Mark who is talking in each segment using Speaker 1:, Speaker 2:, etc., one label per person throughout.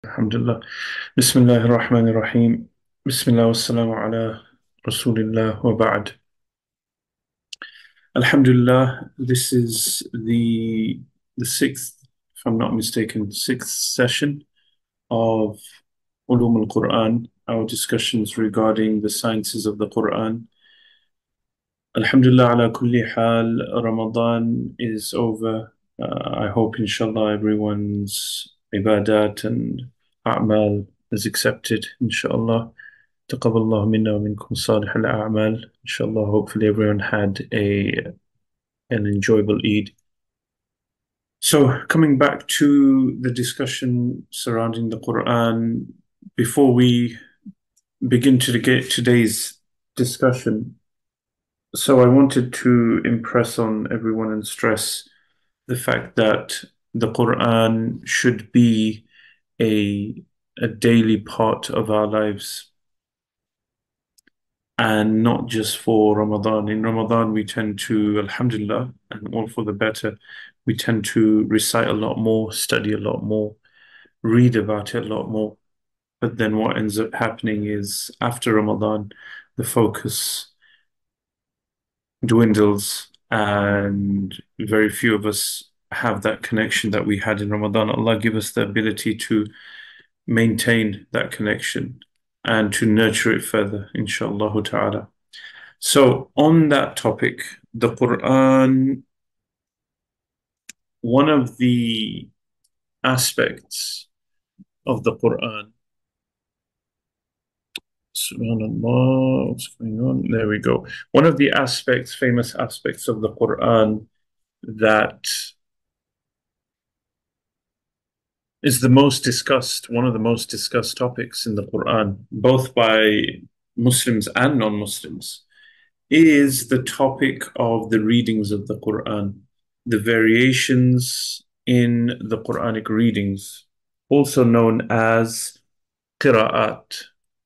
Speaker 1: Alhamdulillah. Bismillahir Rahmanir Rahim. Bismillah wa salamu ala Rasulillah wa ba'd. Alhamdulillah, this is the sixth, if I'm not mistaken, sixth session of Ulum al-Quran, our discussions regarding the sciences of the Quran. Alhamdulillah ala kulli hal, Ramadan is over. I hope inshallah everyone's ibadat and a'mal is accepted, inshallah. تقبل الله منا ومنكم صالح الأعمال. Inshallah, hopefully everyone had an enjoyable Eid. So, coming back to the discussion surrounding the Quran, before we begin to get today's discussion, so I wanted to impress on everyone and stress the fact that the Quran should be a, a daily part of our lives and not just for Ramadan. In Ramadan, we tend to, Alhamdulillah, and all for the better, we tend to recite a lot more, study a lot more, read about it a lot more. But then what ends up happening is after Ramadan, the focus dwindles, and very few of us have that connection that we had in Ramadan. Allah give us the ability to maintain that connection and to nurture it further, inshallah ta'ala. So, on that topic, the Quran, one of the aspects of the Quran, subhanallah, what's going on? There we go. One of the aspects, famous aspects of the Quran that is the most discussed, one of the most discussed topics in the Quran, both by Muslims and non-Muslims, is the topic of the readings of the Quran, the variations in the Quranic readings, also known as qira'at.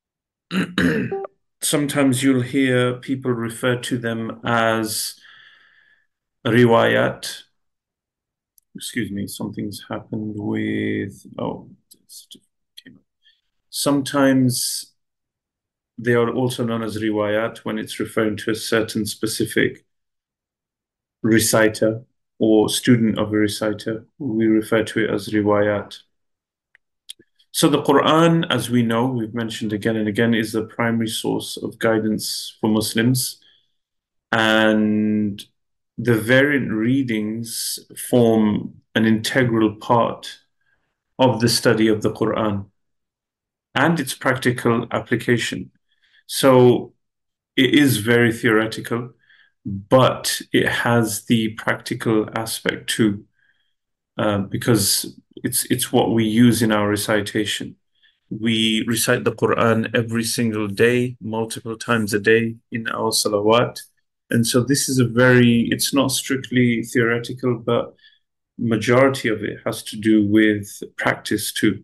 Speaker 1: Sometimes you'll hear people refer to them as riwayat. Excuse me, something's happened with. Oh, sometimes they are also known as riwayat when it's referring to a certain specific reciter or student of a reciter. We refer to it as riwayat. So the Quran, as we know, we've mentioned again and again, is the primary source of guidance for Muslims. And the variant readings form an integral part of the study of the Quran and its practical application. So it is very theoretical, but it has the practical aspect too, because it's what we use in our recitation. We recite the Quran every single day, multiple times a day in our salawat. And so this is it's not strictly theoretical, but majority of it has to do with practice too.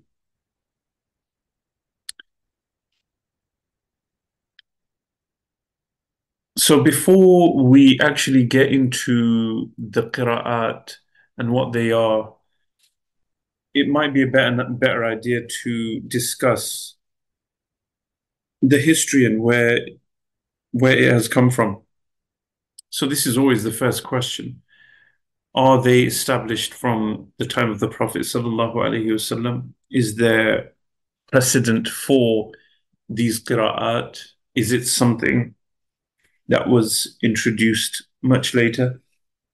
Speaker 1: So before we actually get into the qira'at and what they are, it might be a better idea to discuss the history and where it has come from. So this is always the first question. Are they established from the time of the Prophet sallallahu alaihi wasallam? Is there precedent for these qira'at? Is it something that was introduced much later?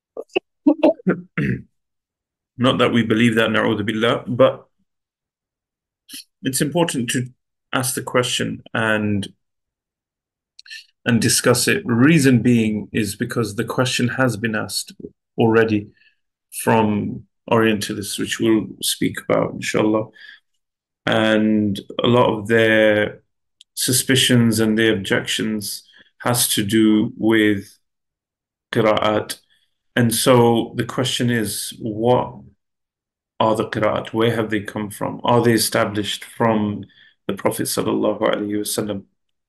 Speaker 1: Not that we believe that, na'udhu billah, but it's important to ask the question and discuss it. Reason being is because the question has been asked already from Orientalists, which we'll speak about, inshallah. And a lot of their suspicions and their objections has to do with qira'at. And so the question is, what are the qira'at? Where have they come from? Are they established from the Prophet sallallahu alaihi wasallam?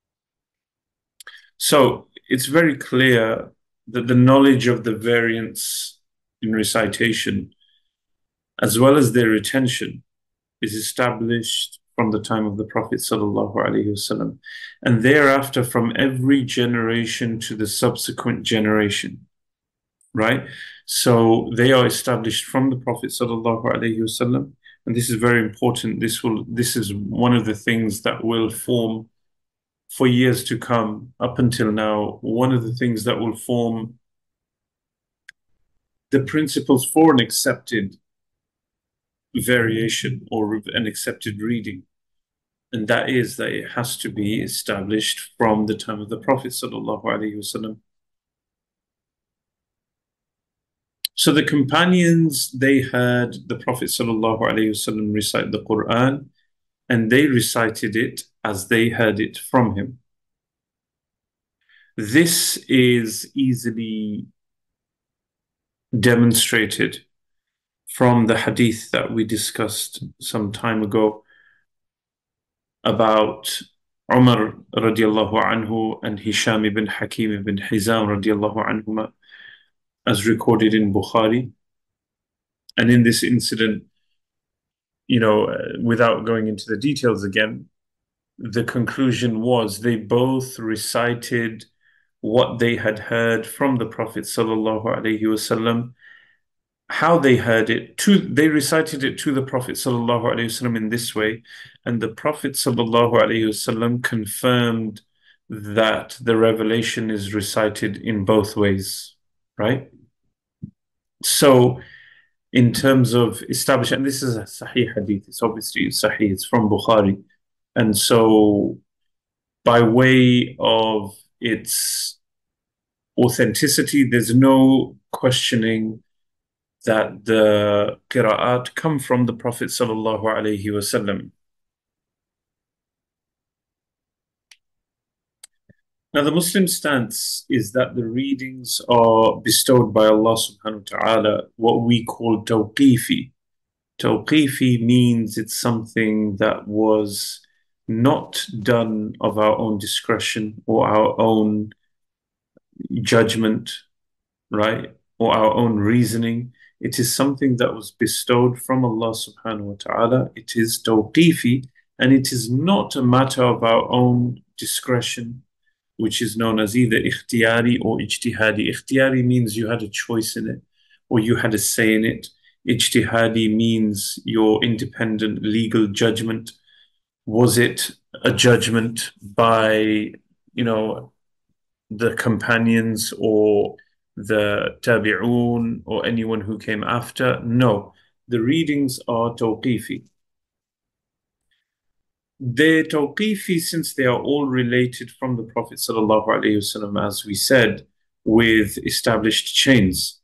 Speaker 1: So it's very clear that the knowledge of the variants in recitation, as well as their retention, is established from the time of the Prophet sallallahu alaihi wasallam, and thereafter from every generation to the subsequent generation, right? So they are established from the Prophet sallallahu alaihi wasallam, and this is very important. This is one of the things that will form for years to come up until now. One of the things that will form the principles for an accepted variation or an accepted reading. And that is that it has to be established from the time of the Prophet sallallahu alaihi wasallam. So the companions, they heard the Prophet sallallahu alaihi wasallam recite the Quran, and they recited it as they heard it from him. This is easily demonstrated from the hadith that we discussed some time ago about Umar radiallahu anhu and Hisham ibn Hakim ibn Hizam radiallahu anhuma, as recorded in Bukhari. And in this incident, without going into the details again, the conclusion was they both recited what they had heard from the Prophet sallallahu alaihi wasallam, how they heard it. They recited it to the Prophet sallallahu alaihi wasallam in this way, and the Prophet sallallahu alaihi wasallam confirmed that the revelation is recited in both ways, right? So, in terms of establishing, and this is a Sahih hadith, it's obviously Sahih, it's from Bukhari, and so by way of its authenticity, there's no questioning that the qira'at come from the Prophet sallallahu alaihi wasallam. Now, the Muslim stance is that the readings are bestowed by Allah subhanahu wa ta'ala, what we call tawqifi. Tawqifi means it's something that was not done of our own discretion or our own judgment, right? Or our own reasoning. It is something that was bestowed from Allah subhanahu wa ta'ala. It is tawqifi, and it is not a matter of our own discretion, which is known as either ikhtiyari or ijtihadi. Ikhtiyari means you had a choice in it, or you had a say in it. Ijtihadi means your independent legal judgment. Was it a judgment by, the companions or the tabi'un or anyone who came after? No, the readings are tawqifi. They're tawqifi since they are all related from the Prophet sallallahu alaihi wasallam, as we said, with established chains.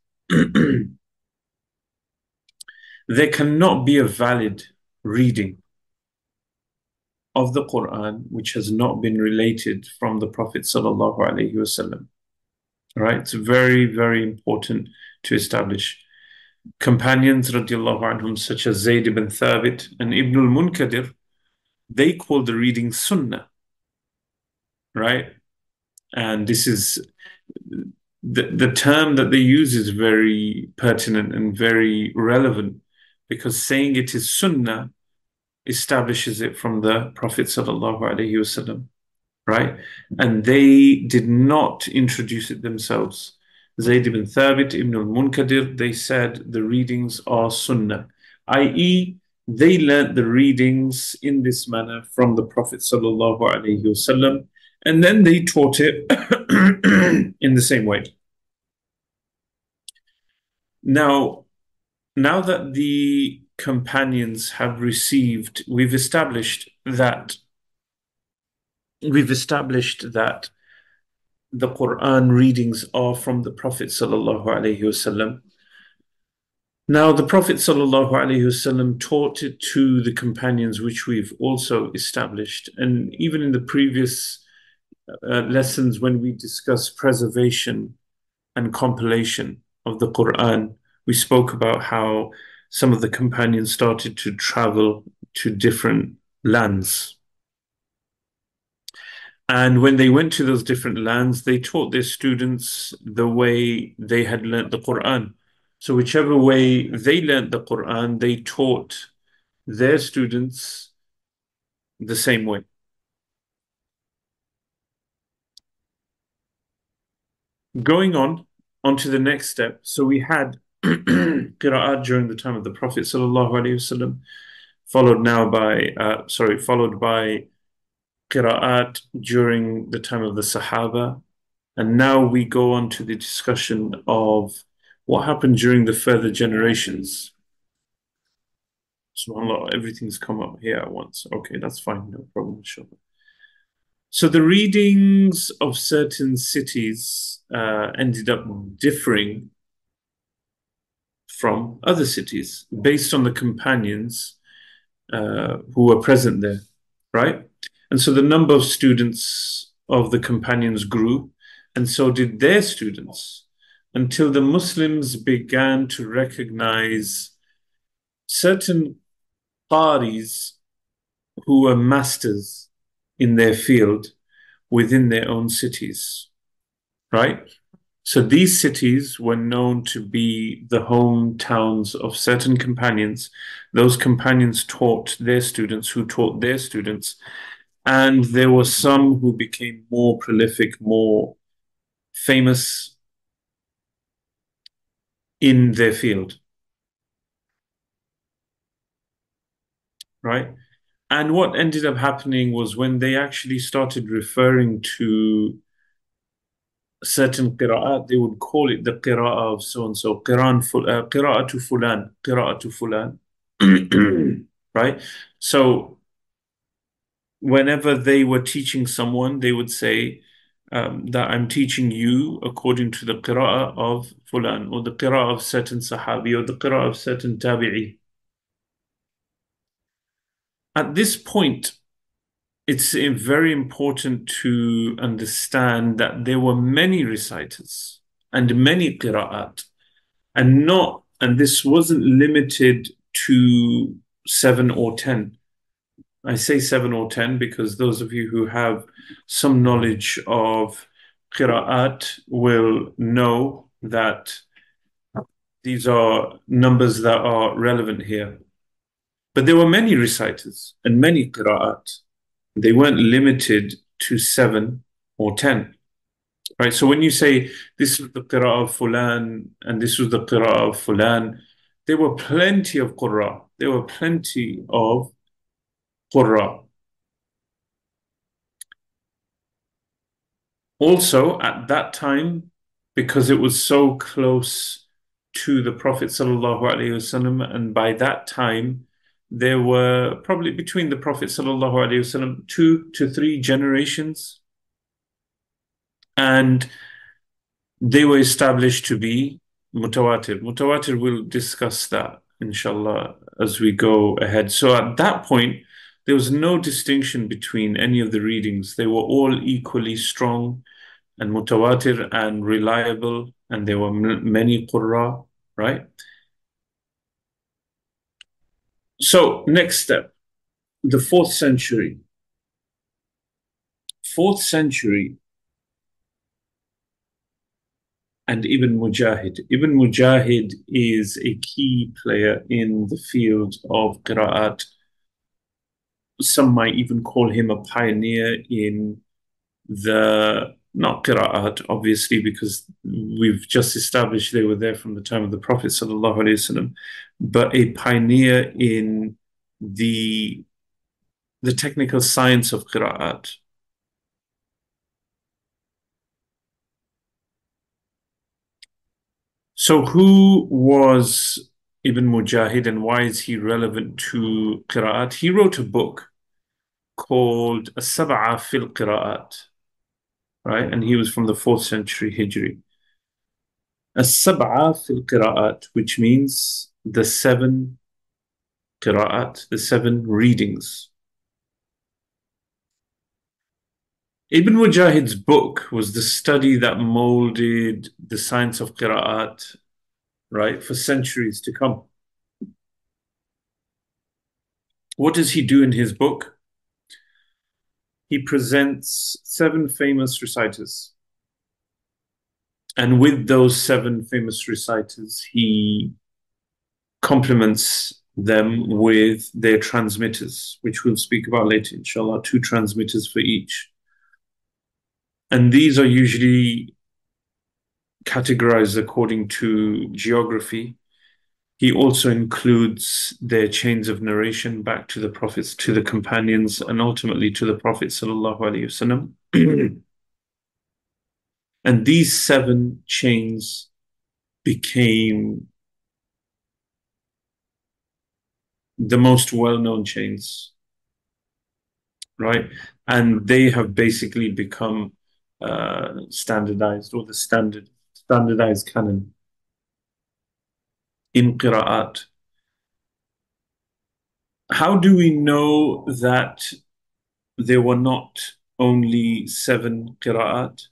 Speaker 1: There cannot be a valid reading of the Quran which has not been related from the Prophet sallallahu alaihi wasallam. Right? It's very, very important to establish. Companions radiallahu anhum, such as Zayd ibn Thabit and Ibn al-Munkadir, they call the reading sunnah, right? And this is the term that they use is very pertinent and very relevant, because saying it is sunnah establishes it from the Prophet sallallahu alaihi wasallam, right? And they did not introduce it themselves. Zayd ibn Thabit, Ibn al-Munkadir, they said the readings are sunnah, i.e., they learnt the readings in this manner from the Prophet sallallahu alaihi wasallam, and then they taught it in the same way. Now that the companions have received, we've established that the Quran readings are from the Prophet sallallahu alaihi wasallam. Now, the Prophet sallallahu alaihi wasallam taught it to the companions, which we've also established. And even in the previous lessons, when we discuss preservation and compilation of the Quran, we spoke about how some of the companions started to travel to different lands. And when they went to those different lands, they taught their students the way they had learnt the Quran. So whichever way they learnt the Quran, they taught their students the same way. Going on to the next step. So we had qira'at during the time of the Prophet sallallahu alaihi wasallam, followed by qira'at during the time of the Sahaba. And now we go on to the discussion of what happened during the further generations. SubhanAllah, everything's come up here at once. Okay, that's fine, no problem, inshallah. So the readings of certain cities ended up differing from other cities based on the companions who were present there, right? And so the number of students of the companions grew, and so did their students, until the Muslims began to recognize certain qaris who were masters in their field within their own cities, right? So these cities were known to be the hometowns of certain companions. Those companions taught their students, who taught their students, and there were some who became more prolific, more famous in their field, right? And what ended up happening was when they actually started referring to certain qira'at, they would call it the qira'ah of so and so, qira'atu fulan, qira'atu fulan, right? So whenever they were teaching someone, they would say that I'm teaching you according to the qira'ah of fulan, or the qira'ah of certain sahabi, or the qira'ah of certain tabi'i. At this point, it's very important to understand that there were many reciters and many qira'at, and this wasn't limited to 7 or 10. I say 7 or 10 because those of you who have some knowledge of qira'at will know that these are numbers that are relevant here. But there were many reciters and many qira'at. They weren't limited to 7 or 10, right? So when you say this was the qira'ah of fulan and this was the qira'ah of fulan, there were plenty of qurra. There were plenty of qurra. Also, at that time, because it was so close to the Prophet sallallahu alaihi wasallam, and by that time, there were probably between the Prophet sallallahu alaihi wasallam 2 to 3 generations, and they were established to be mutawatir. Mutawatir, we'll discuss that, inshallah, as we go ahead. So at that point, there was no distinction between any of the readings. They were all equally strong and mutawatir and reliable, and there were many qurra, right? So next step, the 4th century. 4th century and Ibn Mujahid. Ibn Mujahid is a key player in the field of qira'at. Some might even call him a pioneer in the, not qira'at, obviously, because we've just established they were there from the time of the Prophet sallallahu alaihi wasallam, but a pioneer in the technical science of qira'at. So who was Ibn Mujahid and why is he relevant to qira'at? He wrote a book called As-Sab'a fil Qira'at, right? And he was from the 4th century Hijri. As-Sab'a fil Qira'at, which means the 7 qira'at, the 7 readings. Ibn Mujahid's book was the study that molded the science of qira'at, right, for centuries to come. What does he do in his book? He presents 7 famous reciters. And with those 7 famous reciters, he complements them with their transmitters, which we'll speak about later, inshallah, two transmitters for each. And these are usually categorized according to geography. He also includes their chains of narration back to the prophets, to the companions, and ultimately to the Prophet sallallahu alaihi wasallam. And these 7 chains became the most well-known chains, right? And they have basically become standardized, or the standardized canon in qira'at. How do we know that there were not only 7 qira'at?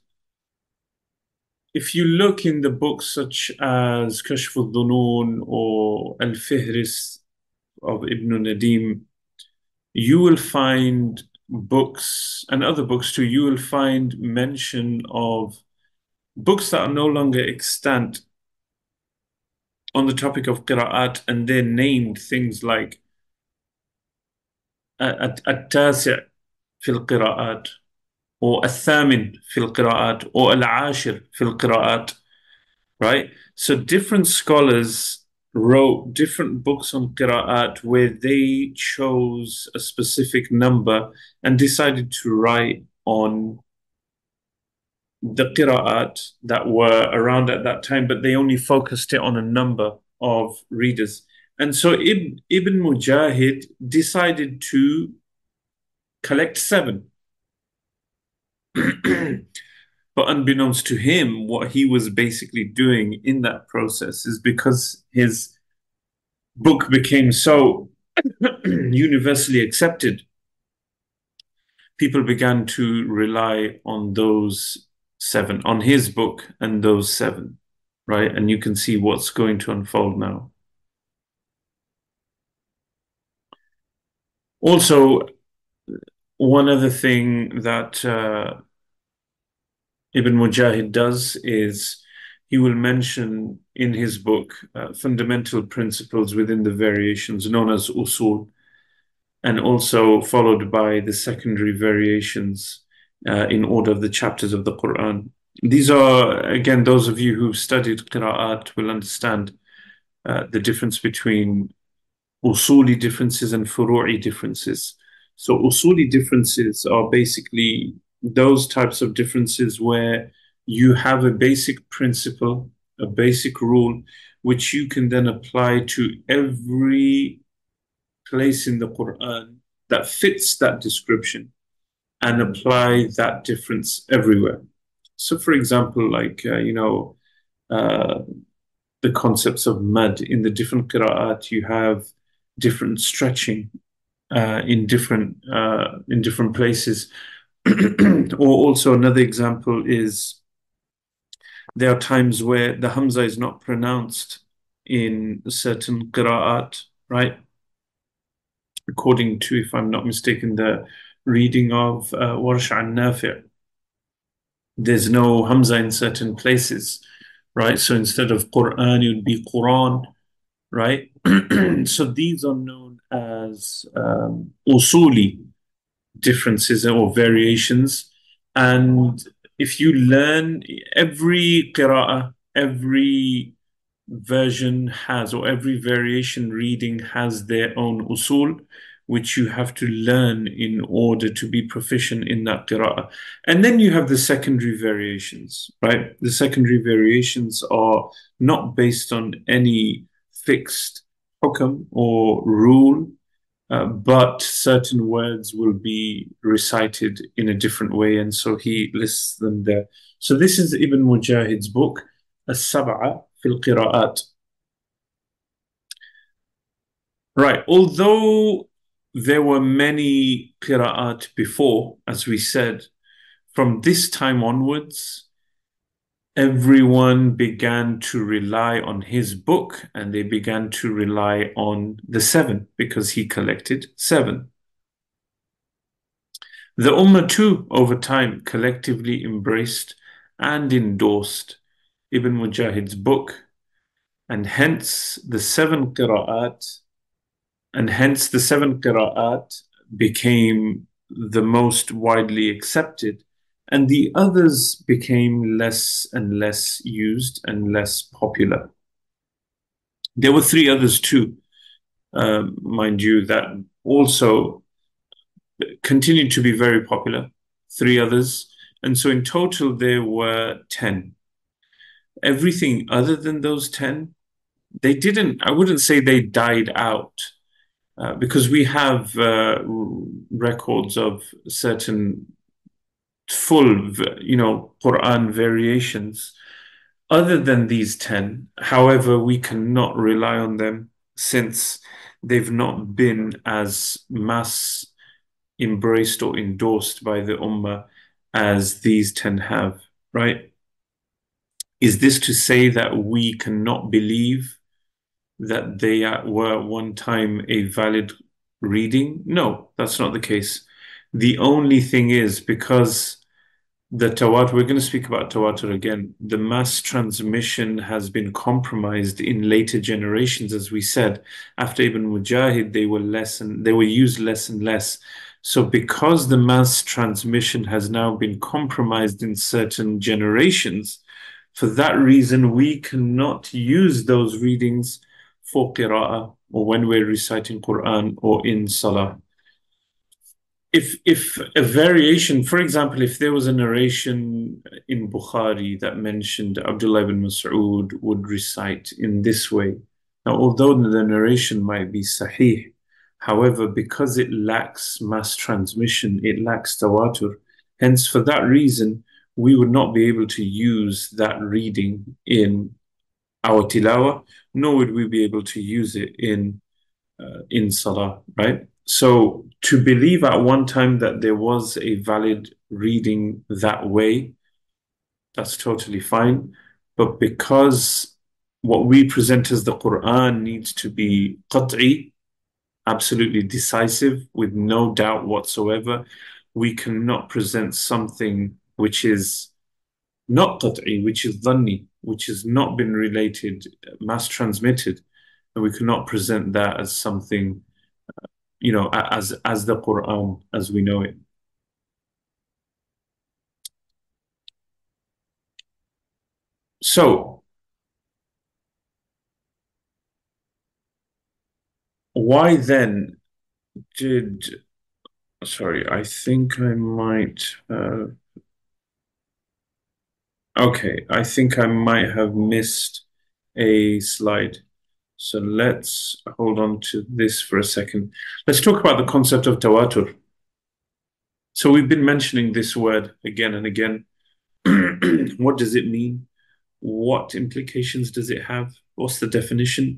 Speaker 1: If you look in the books such as Kashf al-Dhunun or Al-Fihris of Ibn Nadim, you will find books and other books too, you will find mention of books that are no longer extant on the topic of qira'at, and they're named things like التاسع في القراءات or الثامن في القراءات or العاشر في القراءات, right? So different scholars wrote different books on qira'at where they chose a specific number and decided to write on the qira'at that were around at that time, but they only focused it on a number of readers. And so Ibn Mujahid decided to collect 7. But unbeknownst to him, what he was basically doing in that process is because his book became so universally accepted, people began to rely on those 7, on his book and those 7, right? And you can see what's going to unfold now. Also, one other thing that Ibn Mujahid does is he will mention in his book fundamental principles within the variations known as usul, and also followed by the secondary variations in order of the chapters of the Quran. These are, again, those of you who've studied qira'at will understand the difference between usuli differences and furu'i differences. So usuli differences are basically those types of differences where you have a basic principle, a basic rule, which you can then apply to every place in the Quran that fits that description and apply that difference everywhere. So, for example, like, the concepts of mad in the different qira'at, you have different stretching in different places. Or also another example is there are times where the hamza is not pronounced in certain qira'at, right? According to, if I'm not mistaken, the reading of Warsh and Nafi', there's no hamza in certain places, right? So instead of Quran, it would be Quran, right? So these are known as usuli differences or variations. And if you learn every qira'ah, every version has, or every variation reading has their own usul, which you have to learn in order to be proficient in that qira'ah. And then you have the secondary variations, right? The secondary variations are not based on any fixed hukam or rule, but certain words will be recited in a different way, and so he lists them there. So this is Ibn Mujahid's book, As-Sab'a fil Qira'at. Right, although there were many qira'at before, as we said, from this time onwards, everyone began to rely on his book, and they began to rely on the 7 because he collected 7. The Ummah too, over time, collectively embraced and endorsed Ibn Mujahid's book, and hence the 7 qira'at And hence the seven qira'at became the most widely accepted, and the others became less and less used and less popular. There were three others too, mind you, that also continued to be very popular, three others. And so in total, there were 10. Everything other than those 10, they didn't, I wouldn't say they died out, because we have records of certain full, Quran variations other than these 10. However, we cannot rely on them since they've not been as mass embraced or endorsed by the Ummah as these 10 have, right? Is this to say that we cannot believe that they were one time a valid reading? No, that's not the case. The only thing is because the Tawatur, we're going to speak about Tawatur again. The mass transmission has been compromised in later generations, as we said. After Ibn Mujahid, they were used less and less. So because the mass transmission has now been compromised in certain generations, for that reason, we cannot use those readings for qira'ah or when we're reciting Quran or in Salah. If a variation, for example, if there was a narration in Bukhari that mentioned Abdullah ibn Mas'ud would recite in this way. Now, although the narration might be sahih, however, because it lacks mass transmission, it lacks tawatur. Hence, for that reason, we would not be able to use that reading in our tilawah, nor would we be able to use it in salah, right? So to believe at one time that there was a valid reading that way, that's totally fine. But because what we present as the Quran needs to be qat'i, absolutely decisive, with no doubt whatsoever, we cannot present something which is not qat'i, which is dhanni, which has not been related, mass transmitted, and we cannot present that as something, as the Quran as we know it. So why then did, sorry, I think I might, okay, I think I might have missed a slide. So let's hold on to this for a second. Let's talk about the concept of tawatur. So we've been mentioning this word again and again. What does it mean? What implications does it have? What's the definition?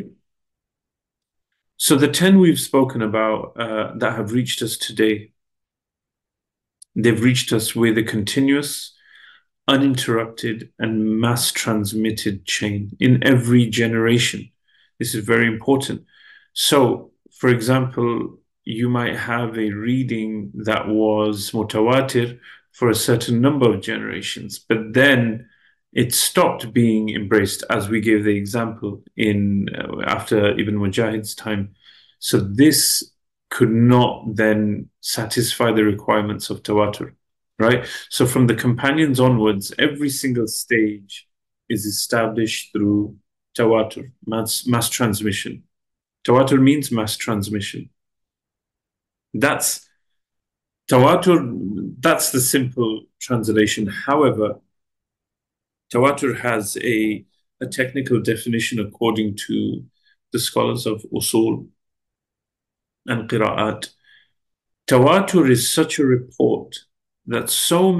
Speaker 1: So the 10 we've spoken about that have reached us today, they've reached us with a continuous, uninterrupted, and mass transmitted chain in every generation. This is very important. So, for example, you might have a reading that was mutawatir for a certain number of generations, but then it stopped being embraced, as we gave the example in after Ibn Mujahid's time. So this could not then satisfy the requirements of tawatur, right? So from the companions onwards, every single stage is established through tawatur, mass transmission. Tawatur means mass transmission. That's tawatur, that's the simple translation. However, tawatur has a technical definition according to the scholars of usul and qira'at. Tawatur is such a report that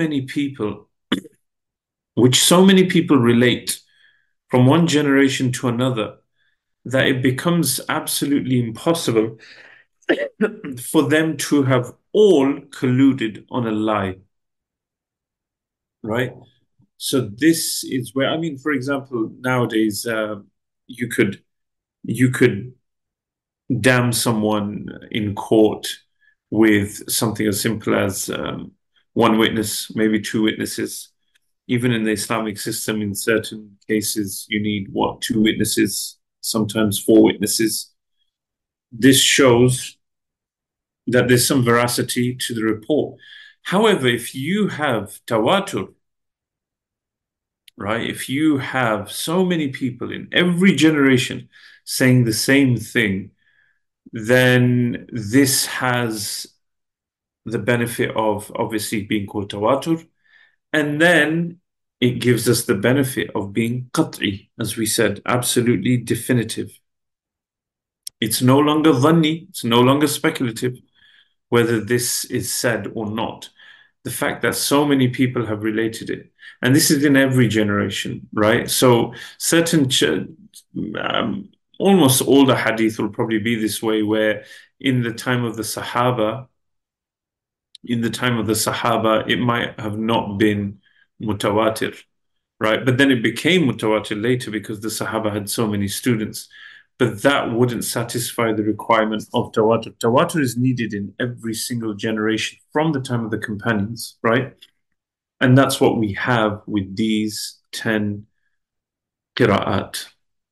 Speaker 1: which so many people relate from one generation to another, that it becomes absolutely impossible for them to have all colluded on a lie, right? So this is where, I mean, for example, nowadays you could damn someone in court with something as simple as one witness, maybe two witnesses. Even in the Islamic system, in certain cases, you need what, two witnesses, sometimes four witnesses. this shows that there's some veracity to the report. However, if you have tawatur, right, if you have so many people in every generation saying the same thing, then this has the benefit of obviously being called tawatur, and then it gives us the benefit of being qat'i, as we said, absolutely definitive. It's no longer dhanni, it's no longer speculative whether this is said or not. The fact that so many people have related it, and this is in every generation, right? So certain, um, almost all the hadith will probably be this way, where in the time of the Sahaba, it might have not been mutawatir, right? But then it became mutawatir later because the Sahaba had so many students. But that wouldn't satisfy the requirement of tawatur. Tawatur is needed in every single generation from the time of the companions, right? And that's what we have with these 10 qira'at.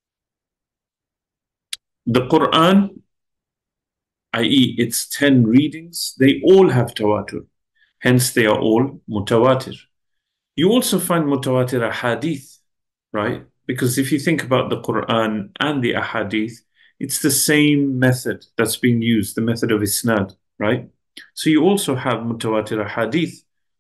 Speaker 1: The Quran, i.e., its 10 readings, they all have tawatur. Hence, they are all mutawatir. You also find mutawatir ahadith, right? Because if you think about the Quran and the ahadith, it's the same method that's being used, the method of isnad, right? So you also have mutawatir ahadith.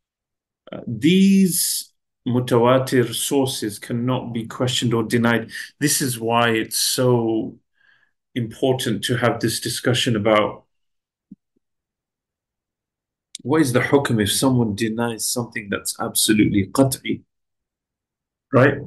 Speaker 1: These mutawatir sources cannot be questioned or denied. This is why it's so important to have this discussion about what is the hukm if someone denies something that's absolutely qat'i, right?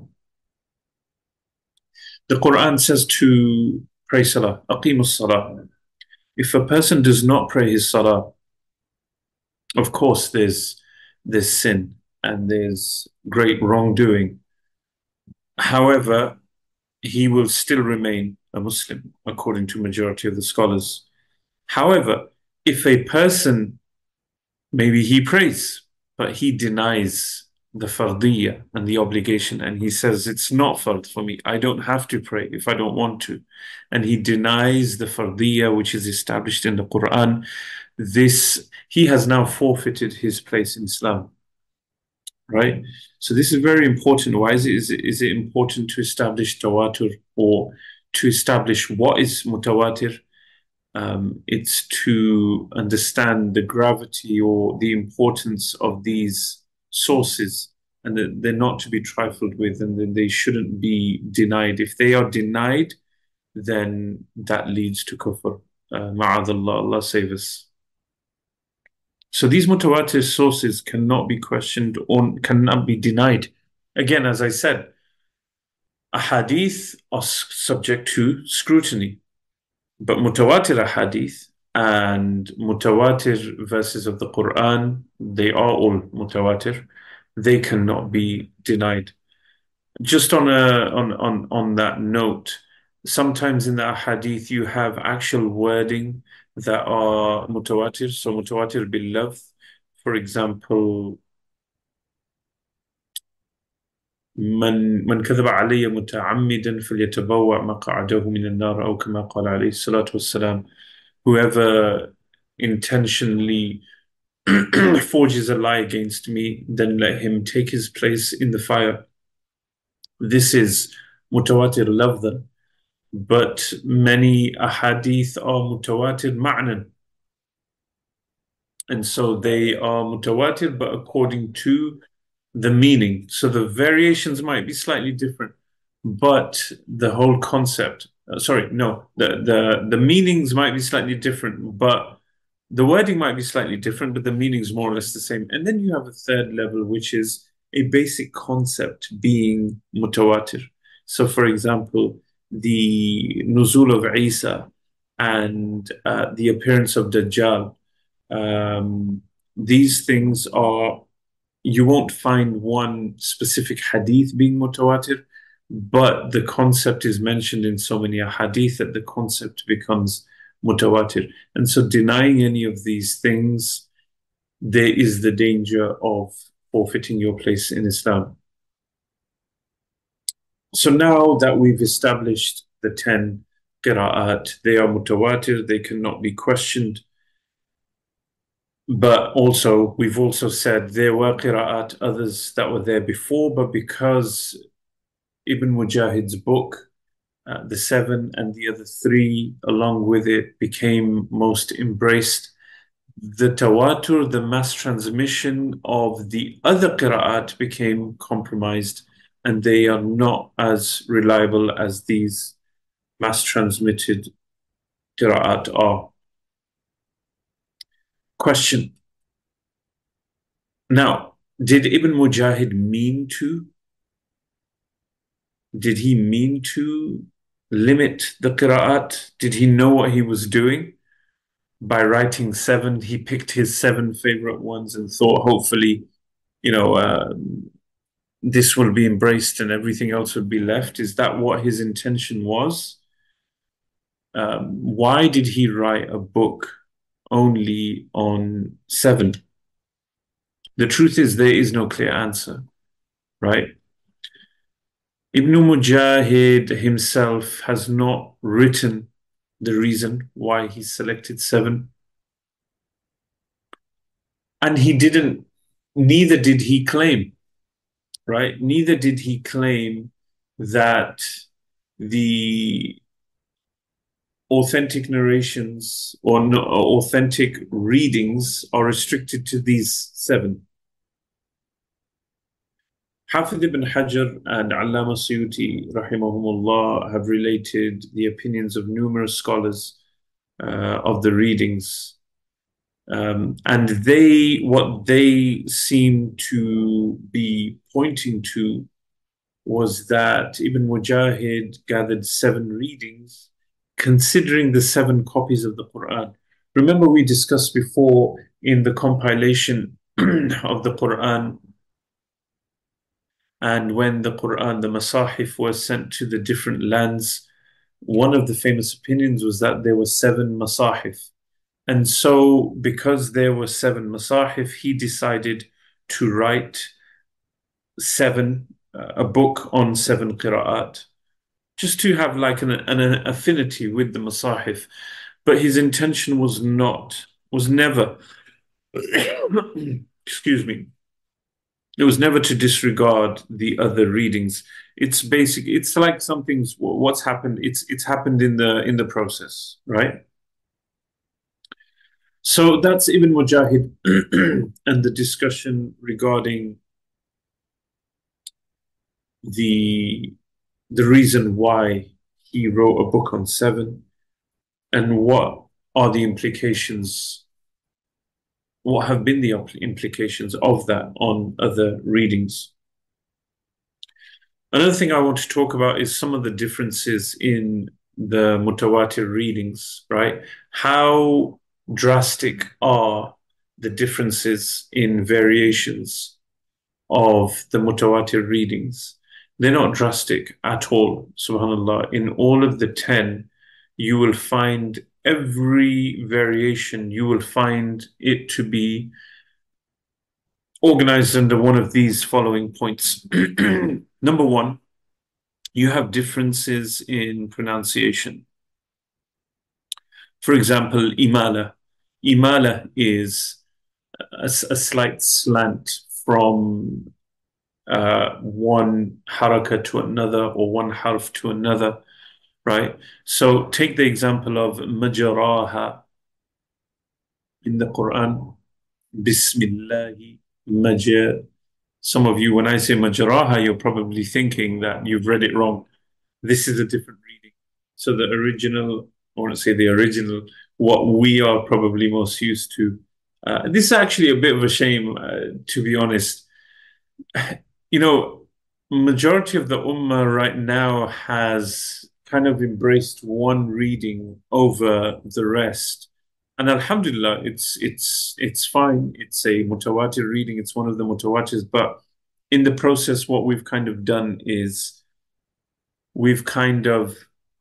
Speaker 1: The Quran says to pray salah, aqimus salah. If a person does not pray his salah, of course there's sin and there's great wrongdoing. However, he will still remain a Muslim, according to majority of the scholars. However, if a person, maybe he prays, but he denies the fardiyya and the obligation, and he says, it's not fard for me, I don't have to pray if I don't want to, and he denies the fardiyya which is established in the Quran, he has now forfeited his place in Islam, right? So this is very important. Why is it important to establish tawatur, or to establish what is mutawatir? It's to understand the gravity or the importance of these sources, and that they're not to be trifled with, and that they shouldn't be denied. If they are denied, then that leads to kufr. Ma'adallah, Allah save us. So these mutawatir sources cannot be questioned or cannot be denied. Again, as I said, ahadith are subject to scrutiny. But mutawatir hadith and mutawatir verses of the Quran, they are all mutawatir. They cannot be denied. Just on that note, sometimes in the hadith you have actual wording that are mutawatir. So mutawatir bil lafz, for example, من كذب علي متعمدا فليتبوأ مقعده من النار أو كما قال عليه الصلاة والسلام. Whoever intentionally forges a lie against me, then let him take his place in the fire. This is mutawatir lafdhan, but many ahadith are mutawatir ma'nan. And so they are mutawatir, but according to the meaning. So the variations might be slightly different, but the whole concept, sorry, no, the meanings might be slightly different, but the wording might be slightly different, but the meaning is more or less the same. And then you have a third level, which is a basic concept being mutawatir. So, for example, the nuzul of Isa and the appearance of Dajjal. These things are, you won't find one specific hadith being mutawatir, but the concept is mentioned in so many hadith that the concept becomes mutawatir. And so denying any of these things, there is the danger of forfeiting your place in Islam. So now that we've established the 10 qira'at. They are mutawatir, they cannot be questioned. But also, we've also said there were qira'at, others that were there before, but because Ibn Mujahid's book, the seven and the other three along with it became most embraced, the tawatur, the mass transmission of the other qira'at became compromised, and they are not as reliable as these mass transmitted qira'at are. Question. Now, did Ibn Mujahid mean to? Did he mean to limit the qira'at? Did he know what he was doing? By writing seven, he picked his seven favorite ones and thought, hopefully, you know, this will be embraced and everything else would be left. Is that what his intention was? Why did he write a book only on seven? The truth is, there is no clear answer, right? Ibn Mujahid himself has not written the reason why he selected seven. And he didn't, neither did he claim, right? Neither did he claim that the authentic narrations or no, authentic readings are restricted to these seven. Hafidh ibn Hajar and Allama Suyuti, rahimahumullah, have related the opinions of numerous scholars of the readings. And what they seem to be pointing to was that Ibn Mujahid gathered seven readings, considering the seven copies of the Quran. Remember, we discussed before in the compilation of the Quran, and when the Quran, the Masahif, was sent to the different lands, one of the famous opinions was that there were seven Masahif. And so, because there were seven Masahif, he decided to write a book on seven qira'at, just to have like an affinity with the Masahif. But his intention was never, excuse me, it was never to disregard the other readings. It's like what's happened, it's happened in the process, right? So that's Ibn Mujahid and the discussion regarding the reason why he wrote a book on seven and what are the implications, what have been the implications of that on other readings. Another thing I want to talk about is some of the differences in the mutawatir readings, right? How drastic are the differences in variations of the mutawatir readings? They're not drastic at all, subhanAllah. In all of the 10, you will find every variation, you will find it to be organized under one of these following points. Number one, you have differences in pronunciation. For example, imala. Imala is a slight slant from one haraka to another or one harf to another, right? So take the example of majaraha in the Quran. Bismillahi majah. Some of you, when I say majaraha, you're probably thinking that you've read it wrong. This is a different reading. So the original, I want to say the original, what we are probably most used to. This is actually a bit of a shame, to be honest. You know, majority of the ummah right now has kind of embraced one reading over the rest. And alhamdulillah, it's fine. It's a mutawatir reading. It's one of the mutawatirs. But in the process, what we've kind of done is we've kind of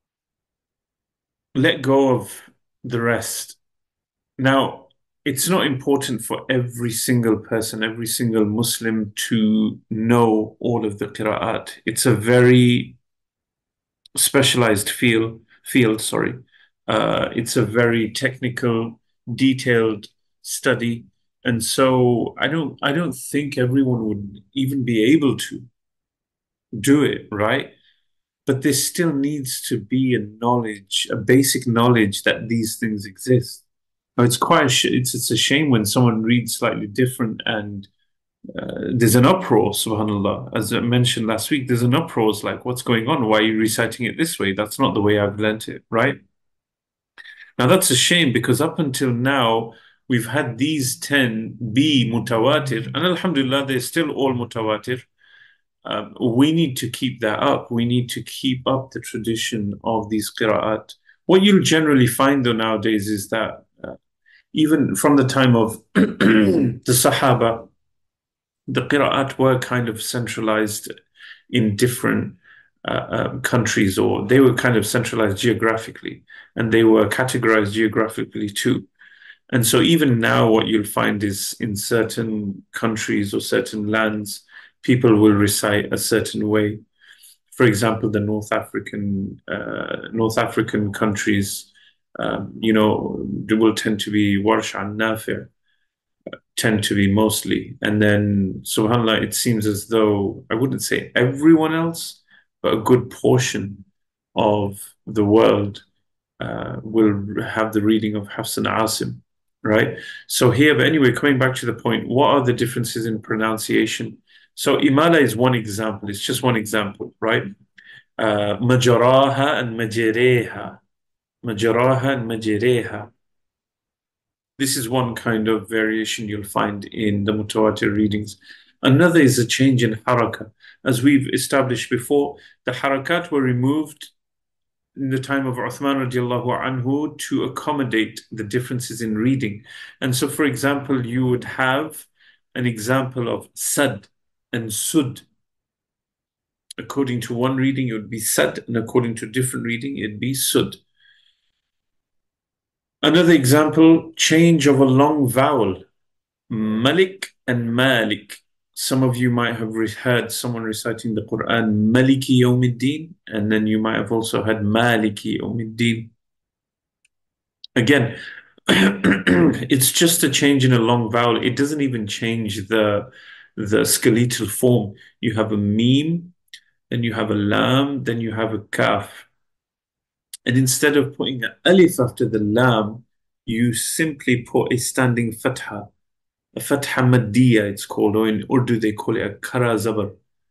Speaker 1: let go of the rest. Now, it's not important for every single person, every single Muslim to know all of the qira'at. It's a very specialized field. field, sorry. It's a very technical, detailed study. And so I don't think everyone would even be able to do it, right? But there still needs to be a knowledge, a basic knowledge that these things exist. Now, it's a shame when someone reads slightly different and there's an uproar, subhanAllah. As I mentioned last week, there's an uproar. It's like, what's going on? Why are you reciting it this way? That's not the way I've learnt it, right? Now, that's a shame because up until now, we've had these 10 be mutawatir, and alhamdulillah, they're still all mutawatir. We need to keep that up. We need to keep up the tradition of these qira'at. What you'll generally find, though, nowadays is that even from the time of the Sahaba, the qira'at were kind of centralized in different countries, or they were kind of centralized geographically, and they were categorized geographically too. And so even now, what you'll find is in certain countries or certain lands, people will recite a certain way. For example, the North African countries, there will tend to be Warsh and Nafi', tend to be mostly. And then, subhanAllah, it seems as though, I wouldn't say everyone else, but a good portion of the world will have the reading of Hafs and Asim, right? So here, but anyway, coming back to the point, what are the differences in pronunciation? So Imala is one example. It's just one example, right? Majaraha and Majireha. Majaraha and Majireha. This is one kind of variation you'll find in the mutawatir readings. Another is a change in haraka. As we've established before, the harakat were removed in the time of Uthman radiallahu anhu to accommodate the differences in reading. And so, for example, you would have an example of sad and sud. According to one reading, it would be sad, and according to a different reading, it'd be sud. Another example, change of a long vowel, Malik and Malik. Some of you might have heard someone reciting the Quran, Maliki Yawmiddin, and then you might have also had Maliki Yawmiddin. Again, it's just a change in a long vowel. It doesn't even change the skeletal form. You have a meme, then you have a lam, then you have a kaf. And instead of putting an alif after the lam, you simply put a standing fatha, a fatha maddiya it's called, or in Urdu they call it a kara zabar.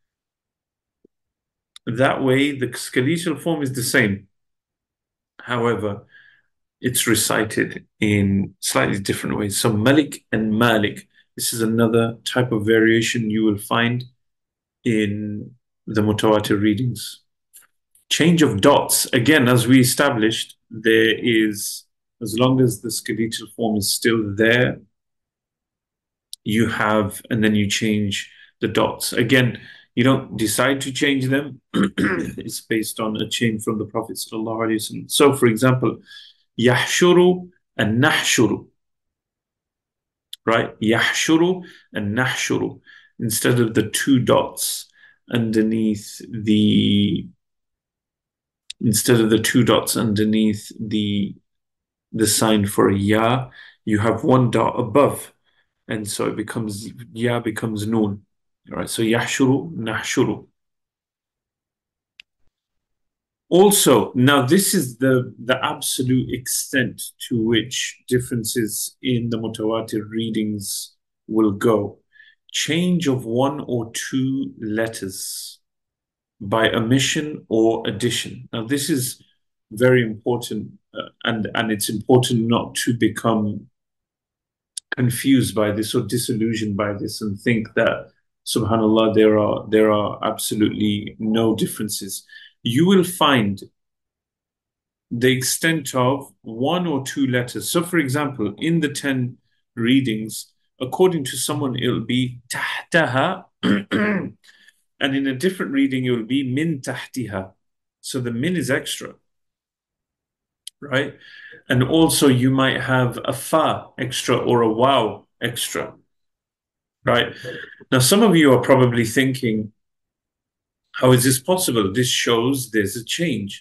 Speaker 1: That way, the skeletal form is the same. However, it's recited in slightly different ways. So Malik and Malik, this is another type of variation you will find in the mutawatir readings. Change of dots, again, as we established, there is, as long as the skeletal form is still there, you have, and then you change the dots. Again, you don't decide to change them. It's based on a chain from the Prophet sallallahu alaihi wasallam. So, for example, yahshuru and nahshuru, right? Yahshuru and nahshuru. Instead of the two dots underneath the sign for a ya, you have one dot above, and so it becomes ya becomes noon. All right, so yahshuru, nahshuru. Also, now this is the absolute extent to which differences in the mutawatir readings will go. Change of one or two letters by omission or addition. Now, this is very important, and it's important not to become confused by this or disillusioned by this and think that, subhanallah, there are absolutely no differences. You will find the extent of one or two letters. So, for example, in the 10 readings, according to someone, it'll be tahtaha, and in a different reading, it will be min tahtiha. So the min is extra, right? And also you might have a fa extra or a waw extra, right? Now, some of you are probably thinking, how is this possible? This shows there's a change.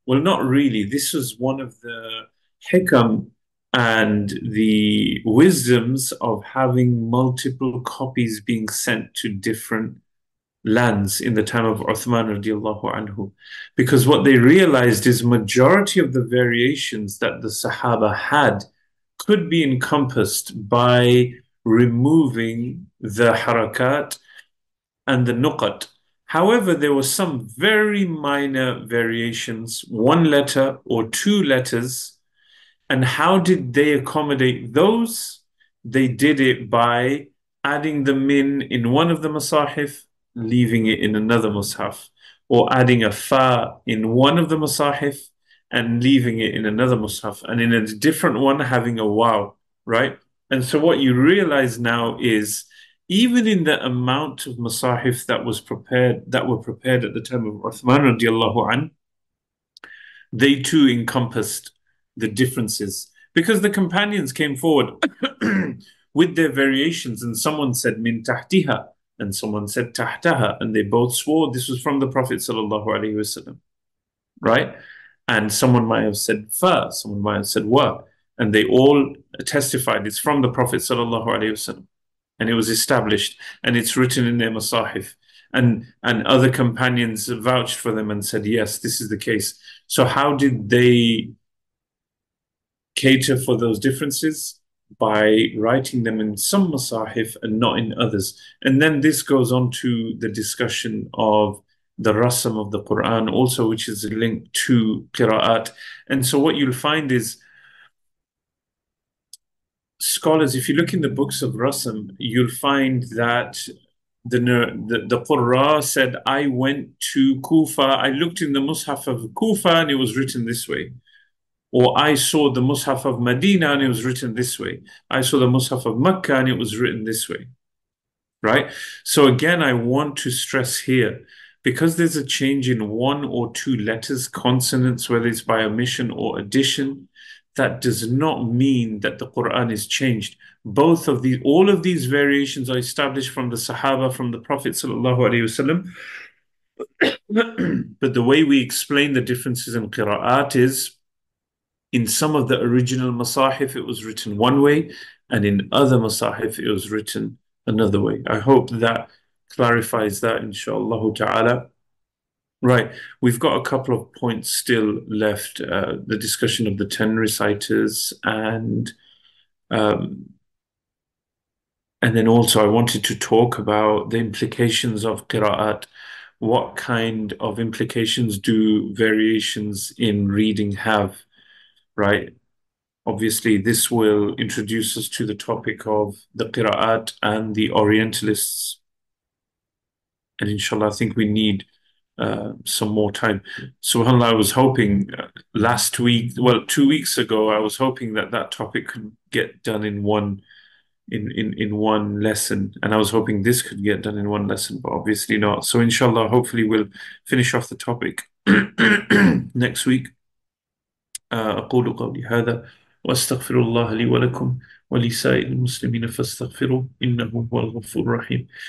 Speaker 1: Well, not really. This was one of the hikam and the wisdoms of having multiple copies being sent to different lands in the time of Uthman radiallahu anhu. Because what they realized is majority of the variations that the Sahaba had could be encompassed by removing the harakat and the nuqat. However, there were some very minor variations, one letter or two letters. And how did they accommodate those? They did it by adding them in one of the masahif, leaving it in another mushaf, or adding a fa in one of the masahif and leaving it in another mushaf, and in a different one having a waw, right? And so what you realize now is even in the amount of masahif that were prepared at the time of Uthman radiallahu an, they too encompassed the differences because the companions came forward with their variations, and someone said min tahtiha and someone said tahtaha, and they both swore this was from the Prophet sallallahu alaihi wasallam, right? And someone might have said fa, someone might have said wa, and they all testified it's from the Prophet sallallahu alaihi wasallam, and it was established, and it's written in their masahif. And other companions vouched for them and said, yes, this is the case. So how did they cater for those differences? By writing them in some masahif and not in others. And then this goes on to the discussion of the rasam of the Quran also, which is linked to qira'at. And so what you'll find is scholars, if you look in the books of rasam, you'll find that the Qurra said, I went to Kufa, I looked in the Mus'haf of Kufa and it was written this way. Or I saw the Mus'haf of Medina and it was written this way. I saw the Mus'haf of Mecca and it was written this way. Right? So again, I want to stress here, because there's a change in one or two letters, consonants, whether it's by omission or addition, that does not mean that the Quran is changed. All of these variations are established from the Sahaba, from the Prophet sallallahu alaihi wasallam. But the way we explain the differences in qira'at is, in some of the original masahif, it was written one way, and in other masahif, it was written another way. I hope that clarifies that, inshallah ta'ala. Right, we've got a couple of points still left. The discussion of the 10 reciters, um, and then also I wanted to talk about the implications of qira'at. What kind of implications do variations in reading have, right? Obviously, this will introduce us to the topic of the qira'at and the Orientalists. And inshallah, I think we need some more time. SubhanAllah, I was hoping last week, well, 2 weeks ago, I was hoping that that topic could get done in one lesson, and I was hoping this could get done in one lesson, but obviously not. So inshallah, hopefully we'll finish off the topic next week. أقول قولي هذا وأستغفر الله لي ولكم ولسائر المسلمين فاستغفروه إنه هو الغفور الرحيم.